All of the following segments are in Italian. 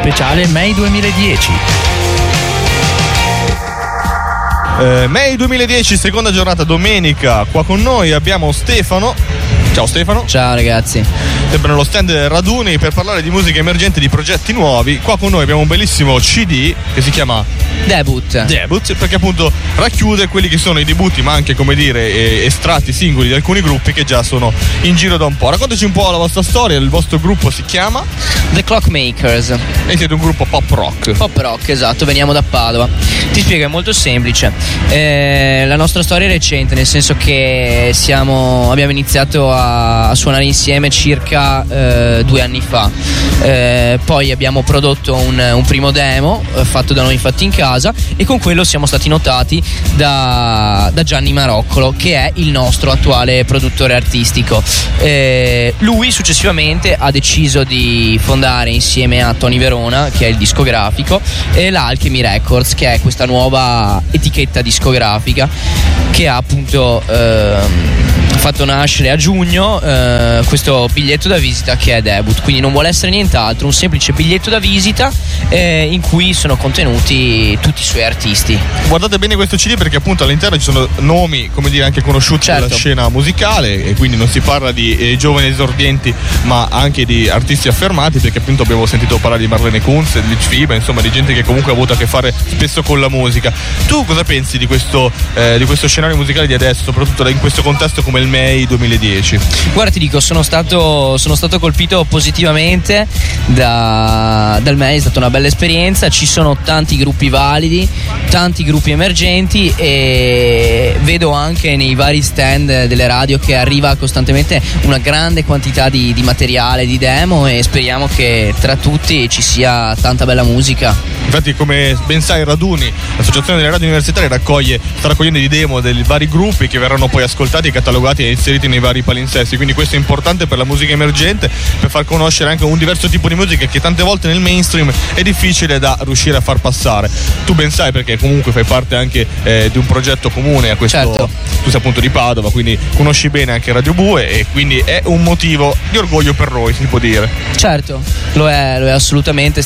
speciale May 2010. May 2010, seconda giornata, domenica. Qua con noi abbiamo Stefano. Ciao Stefano. Ciao ragazzi. Sempre nello stand Raduni per parlare di musica emergente, di progetti nuovi. Qua con noi abbiamo un bellissimo CD che si chiama Debut, perché appunto racchiude quelli che sono i debutti, ma anche, come dire, estratti singoli di alcuni gruppi che già sono in giro da un po'. Raccontaci un po' la vostra storia. Il vostro gruppo si chiama The Clockmakers e siete un gruppo pop rock. Pop rock, esatto, veniamo da Padova. Ti spiego, è molto semplice. La nostra storia è recente, nel senso che abbiamo iniziato a suonare insieme circa 2 anni fa. Poi abbiamo prodotto un primo demo fatto da noi infatti in casa, e con quello siamo stati notati da Gianni Maroccolo, che è il nostro attuale produttore artistico. Lui successivamente ha deciso di fondare insieme a Tony Verona, che è il discografico, e l'Alchemy Records, che è questa nuova etichetta discografica che ha appunto fatto nascere a giugno questo biglietto da visita che è Debut. Quindi non vuole essere nient'altro, un semplice biglietto da visita in cui sono contenuti tutti i suoi artisti. Guardate bene questo CD, perché appunto all'interno ci sono nomi, come dire, anche conosciuti della scena musicale, e quindi non si parla di giovani esordienti, ma anche di artisti affermati, perché appunto abbiamo sentito parlare di Marlene Kunz, di Litch Fiba, insomma di gente che comunque ha avuto a che fare spesso con la musica. Tu cosa pensi di questo scenario musicale di adesso, soprattutto in questo contesto come il May 2010? Guarda, ti dico, sono stato colpito positivamente dal May, è stata una bella esperienza. Ci sono tanti gruppi validi, tanti gruppi emergenti, e vedo anche nei vari stand delle radio che arriva costantemente una grande quantità di materiale, di demo, e speriamo che tra tutti ci sia tanta bella musica. Infatti, come ben sai, Raduni, l'associazione delle radio universitarie, sta raccogliendo i demo dei vari gruppi che verranno poi ascoltati, catalogati e inseriti nei vari palinsesti. Quindi questo è importante per la musica emergente, per far conoscere anche un diverso tipo di musica che tante volte nel mainstream è difficile da riuscire a far passare. Tu ben sai, perché comunque fai parte anche di un progetto comune a questo. Certo. Tu sei appunto di Padova, quindi conosci bene anche Radio Bue, e quindi è un motivo di orgoglio per noi, si può dire. Certo, lo è assolutamente.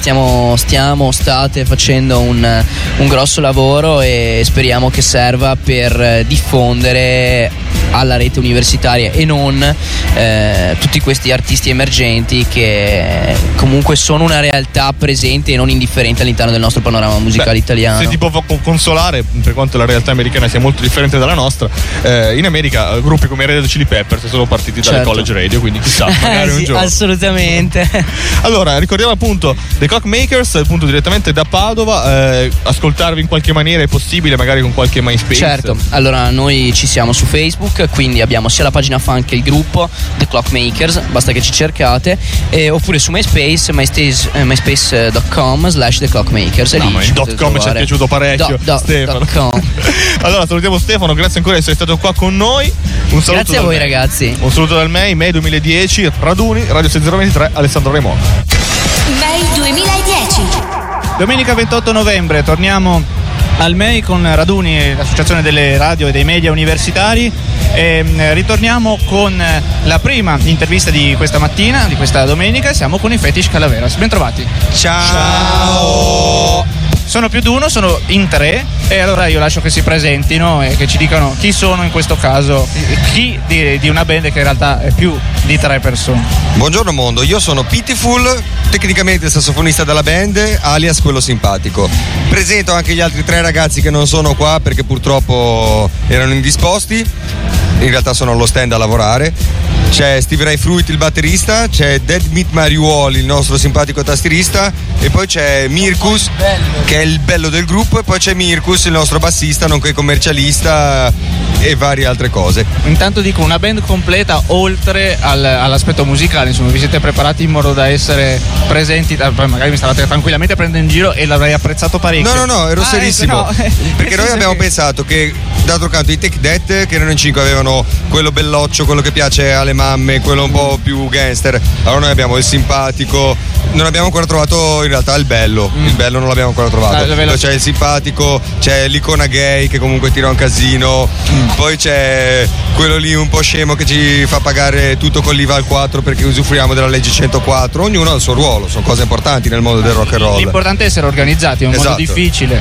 State facendo un grosso lavoro, e speriamo che serva per diffondere alla rete universitaria e non tutti questi artisti emergenti che comunque sono una realtà presente e non indifferente all'interno del nostro panorama musicale italiano. Se ti può consolare, per quanto la realtà americana sia molto differente dalla nostra, in America gruppi come Red Hot Chili Peppers sono partiti dalle college radio, quindi chissà, magari un giorno. Assolutamente. Allora, ricordiamo appunto The Clockmakers, appunto direttamente da Padova. Ascoltarvi in qualche maniera è possibile, magari con qualche MySpace? Certo, allora noi ci siamo su Facebook, quindi abbiamo sia la pagina fan che il gruppo The Clockmakers, basta che ci cercate, oppure su MySpace, myspace.com/The Clockmakers. No, ma il .com ci è piaciuto parecchio, Stefano. Allora salutiamo Stefano, grazie ancora di essere stato qua con noi. Un saluto. Grazie a voi ragazzi. Un saluto dal May 2010, Raduni, Radio 6023, Alessandro Raimondo. May 2010. Domenica 28 novembre torniamo al May con Raduni, l'associazione delle radio e dei media universitari, e ritorniamo con la prima intervista di questa mattina, di questa domenica. Siamo con i Fetish Calaveras. Bentrovati. Ciao. Sono più di uno, sono in 3, e allora io lascio che si presentino e che ci dicano chi sono in questo caso, chi di una band che in realtà è più di 3 persone. Buongiorno mondo, io sono Pitiful, tecnicamente il sassofonista della band, alias quello simpatico. Presento anche gli altri 3 ragazzi che non sono qua perché purtroppo erano indisposti, in realtà sono allo stand a lavorare. C'è Steve Ray Fruit, il batterista, c'è Dead Meat Mariuoli, il nostro simpatico tastierista, e poi c'è Mirkus, che è il bello del gruppo, e poi c'è Mirkus, il nostro bassista, nonché commercialista, e varie altre cose. Intanto dico, una band completa oltre all'aspetto musicale, insomma, vi siete preparati in modo da essere presenti, magari mi stavate tranquillamente prendendo in giro e l'avrei apprezzato parecchio. No, ero serissimo, perché noi abbiamo pensato che d'altro canto i Take That, che erano in 5, avevano quello belloccio, quello che piace alle mamme, quello un po' più gangster. Allora noi abbiamo il simpatico, non abbiamo ancora trovato in realtà il bello. Il bello non l'abbiamo ancora trovato. Poi c'è il simpatico, c'è l'icona gay che comunque tira un casino. Poi c'è quello lì un po' scemo che ci fa pagare tutto con l'IVA al 4 perché usufruiamo della legge 104. Ognuno ha il suo ruolo, sono cose importanti nel mondo del rock and roll. L'importante è essere organizzati, è un mondo difficile.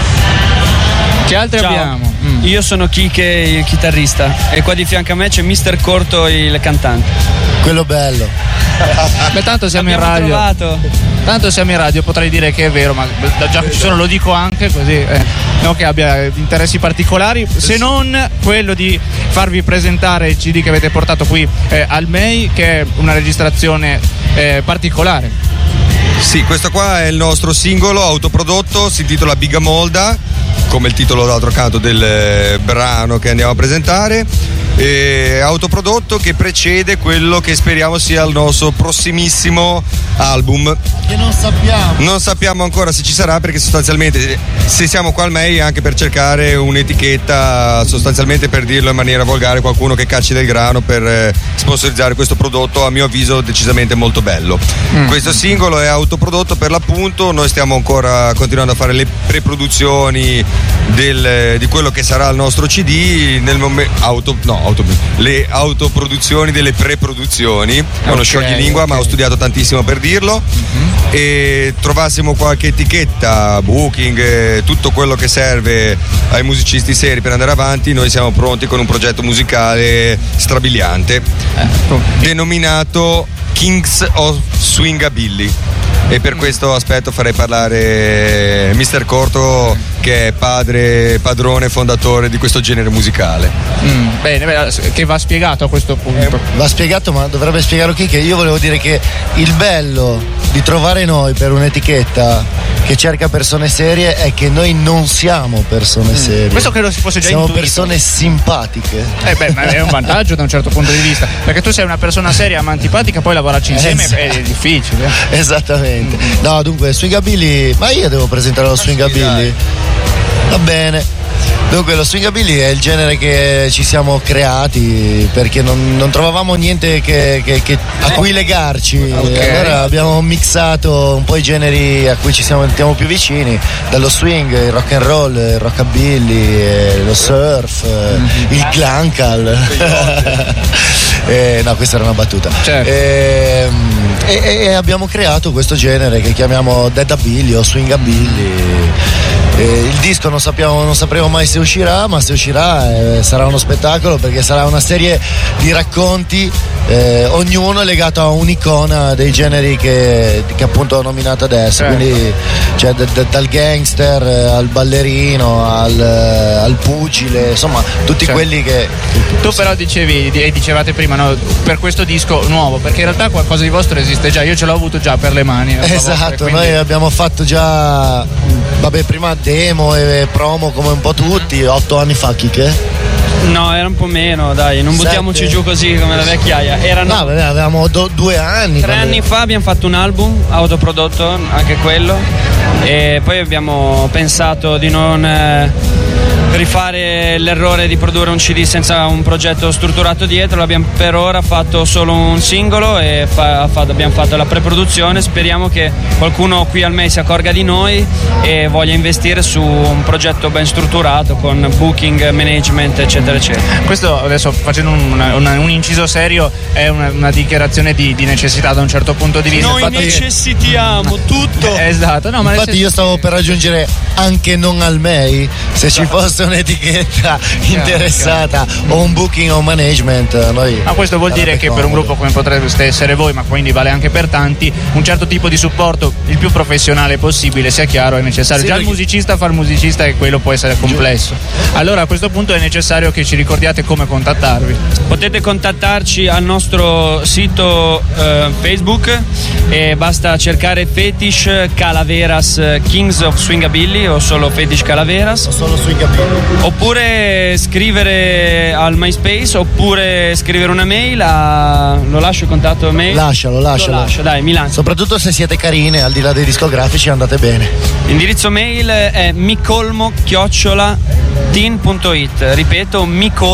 Che altri abbiamo? Io sono Kike, il chitarrista, e qua di fianco a me c'è Mr. Corto, il cantante. Quello bello. Beh, tanto siamo in radio. Trovato. Tanto siamo in radio, potrei dire che è vero, ma già che ci sono lo dico anche così, non che abbia interessi particolari, se non quello di farvi presentare il CD che avete portato qui al MEI, che è una registrazione particolare. Sì, questo qua è il nostro singolo autoprodotto, si intitola Bigamolda, come il titolo d'altro canto del brano che andiamo a presentare. Autoprodotto che precede quello che speriamo sia il nostro prossimissimo album, che non sappiamo ancora se ci sarà, perché sostanzialmente se siamo qua al MEI è anche per cercare un'etichetta, sostanzialmente, per dirlo in maniera volgare, qualcuno che cacci del grano per sponsorizzare questo prodotto, a mio avviso decisamente molto bello. Questo singolo è autoprodotto per l'appunto, noi stiamo ancora continuando a fare le preproduzioni di quello che sarà il nostro CD, nel le autoproduzioni delle preproduzioni. È uno scioglilingua, ma ho studiato tantissimo per dirlo. E trovassimo qualche etichetta, booking, tutto quello che serve ai musicisti seri per andare avanti, noi siamo pronti con un progetto musicale strabiliante denominato Kings of Swingabilly. E per questo aspetto farei parlare Mr. Corto, che è padrone fondatore di questo genere musicale. Bene, che va spiegato a questo punto. Va spiegato, ma dovrebbe spiegarlo chi? Che io volevo dire che il bello di trovare noi per un'etichetta che cerca persone serie è che noi non siamo persone serie. Questo credo si fosse già siamo intuito. Persone simpatiche. Ma è un vantaggio da un certo punto di vista, perché tu sei una persona seria ma antipatica, poi lavorarci insieme è difficile. Esattamente. No, dunque Swingabilly, ma io devo presentare lo Swingabilly. Va bene. Dunque lo Swingabilly è il genere che ci siamo creati perché non trovavamo niente a cui legarci. Allora abbiamo mixato un po' i generi a cui ci sentiamo più vicini, dallo swing, il rock and roll, il rockabilly, lo surf, il glunkal. No, questa era una battuta. Certo. E abbiamo creato questo genere che chiamiamo Deadabilly o Swingabilly. Il disco non sapremo mai se uscirà, ma se uscirà sarà uno spettacolo, perché sarà una serie di racconti, ognuno legato a un'icona dei generi che appunto ho nominato adesso. Certo. Quindi cioè, dal gangster al ballerino al pugile, insomma tutti quelli che tu però dicevate prima, no, per questo disco nuovo, perché in realtà qualcosa di vostro esiste già, io ce l'ho avuto già per le mani. Esatto, quindi noi abbiamo fatto già prima demo e promo come un po' tutti 8 anni fa. Chiche? No, era un po' meno, dai, non buttiamoci giù così come la vecchiaia. Avevamo 2 anni. 3 anni fa abbiamo fatto un album autoprodotto, anche quello, e poi abbiamo pensato di non rifare l'errore di produrre un CD senza un progetto strutturato dietro. L'abbiamo per ora fatto solo un singolo e abbiamo fatto la preproduzione. Speriamo che qualcuno qui al MEI si accorga di noi e voglia investire su un progetto ben strutturato con booking, management, eccetera eccetera. Questo, adesso facendo un inciso serio, è una dichiarazione di necessità da un certo punto di vista. Noi necessitiamo tutto. Esatto, no, ma infatti io stavo per aggiungere anche non al MEI, se ci fosse un'etichetta interessata o un booking o un management, noi. Ma questo vuol dire che per un gruppo come potreste essere voi, ma quindi vale anche per tanti, un certo tipo di supporto il più professionale possibile, sia chiaro, è necessario. Sì, già il musicista fa il musicista e quello può essere complesso. Allora a questo punto è necessario che ci ricordiate come contattarvi. Potete contattarci al nostro sito Facebook e basta cercare Fetish Calaveras Kings of Swingabilly o solo Fetish Calaveras. O solo Swingability. Oppure scrivere al MySpace, oppure scrivere una mail lo lascio il contatto mail? Lascialo. Lo lascio, dai, mi lancio. Soprattutto se siete carine, al di là dei discografici andate bene. L'indirizzo mail è micolmo@teen.it. Ripeto,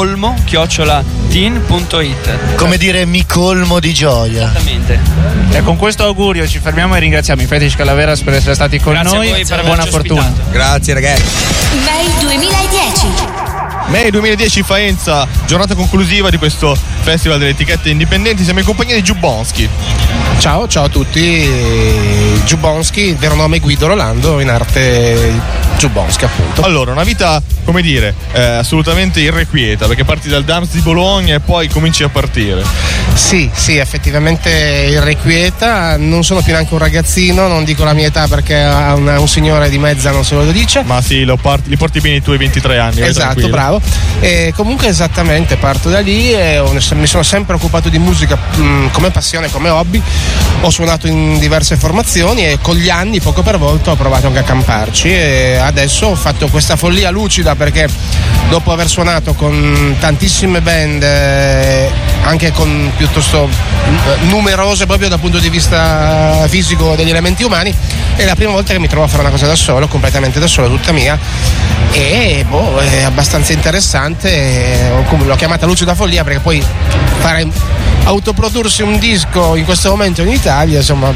micolmo@teen.it. Come dire, mi colmo di gioia. Esattamente. E con questo augurio ci fermiamo e ringraziamo i Fetish Calaveras per essere stati con Grazie noi. a voi per Buona averci fortuna. ospitato. Grazie ragazzi. May 2010. May 2010 Faenza, giornata conclusiva di questo festival delle etichette indipendenti. Siamo in compagnia di Giubonski. Ciao a tutti, Giubonski, il vero nome è Guido Rolando, in arte Giubonski appunto. Allora, una vita, come dire, assolutamente irrequieta, perché parti dal Dams di Bologna e poi cominci a partire. Sì, effettivamente irrequieta, non sono più neanche un ragazzino, non dico la mia età perché a un signore di mezza non se lo dice. Ma sì, li porti bene i tuoi 23 anni. Esatto, bravo. E comunque esattamente parto da lì e mi sono sempre occupato di musica come passione, come hobby. Ho suonato in diverse formazioni e con gli anni, poco per volta, ho provato anche a camparci e adesso ho fatto questa follia lucida perché dopo aver suonato con tantissime band, anche con piuttosto numerose proprio dal punto di vista fisico degli elementi umani, è la prima volta che mi trovo a fare una cosa da solo, completamente da solo, tutta mia, e è abbastanza interessante. L'ho chiamata lucida follia perché poi autoprodursi un disco in questo momento in Italia, insomma,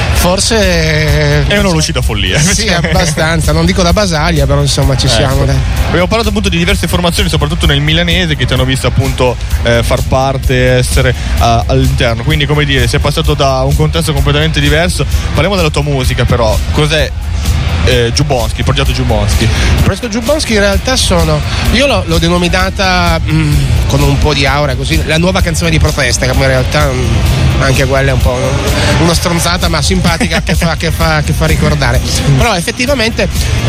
forse è una lucida follia. Sì, abbastanza, non dico da Basaglia, però insomma ci siamo. Dai. Abbiamo parlato appunto di diverse formazioni, soprattutto nel milanese, che ti hanno visto appunto far parte, essere all'interno, quindi come dire, sei passato da un contesto completamente diverso. Parliamo della tua musica, però cos'è Giubonski, il progetto Giubonski? Il progetto Giubonski in realtà io l'ho denominata con un po' di aura così, la nuova canzone di protesta, che in realtà anche quella è un po' una stronzata ma simpatica che fa ricordare. Però effettivamente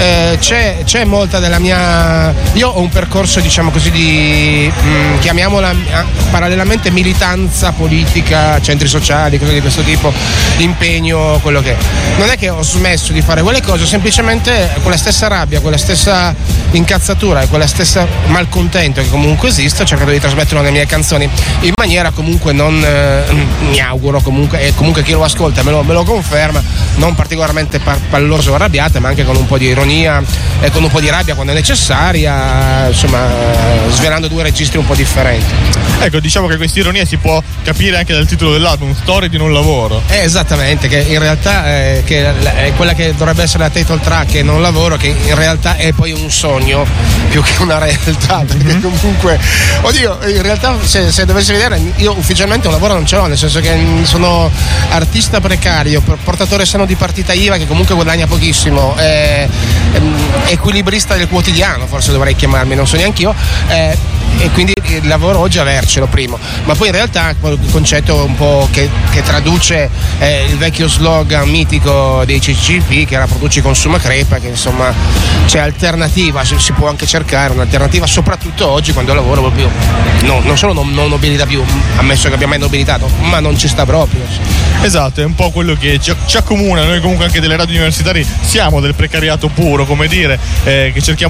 c'è molta della mia, io ho un percorso, diciamo così, di chiamiamola parallelamente militanza politica, centri sociali, cose di questo tipo, impegno, quello che è. Non è che ho smesso di fare quelle cose, semplicemente quella stessa rabbia, quella stessa incazzatura e quella stessa malcontento che comunque esiste, ho cercato di trasmetterlo nelle mie canzoni in maniera comunque non mi auguro comunque, e comunque chi lo ascolta me lo conferma, non particolarmente palloso o arrabbiata, ma anche con un po' di ironia e con un po' di rabbia quando è necessaria, insomma, svelando due registri un po' differenti. Ecco, diciamo che questa ironia si può capire anche dal titolo dell'album, Storie di non lavoro. Esattamente, che in realtà che è quella che dovrebbe essere la title track, che non lavoro, che in realtà è poi un sogno più che una realtà, perché comunque, oddio, in realtà se dovessi vedere, io ufficialmente un lavoro non ce l'ho, nel senso che sono artista precario, portatore sano di partita IVA che comunque guadagna pochissimo, equilibrista del quotidiano, forse dovrei chiamarmi, non so neanche io, e quindi il lavoro oggi è avercelo primo, ma poi in realtà il concetto un po' che traduce il vecchio slogan mitico dei CCP, che era produci, consuma, crepa, che insomma c'è alternativa, si può anche cercare un'alternativa, soprattutto oggi quando il lavoro proprio non solo non nobilita più, ammesso che abbia mai nobilitato, ma non ci sta proprio. Esatto, è un po' quello che ci accomuna. Noi comunque anche delle radio universitarie siamo del precariato puro, come dire, che cerchiamo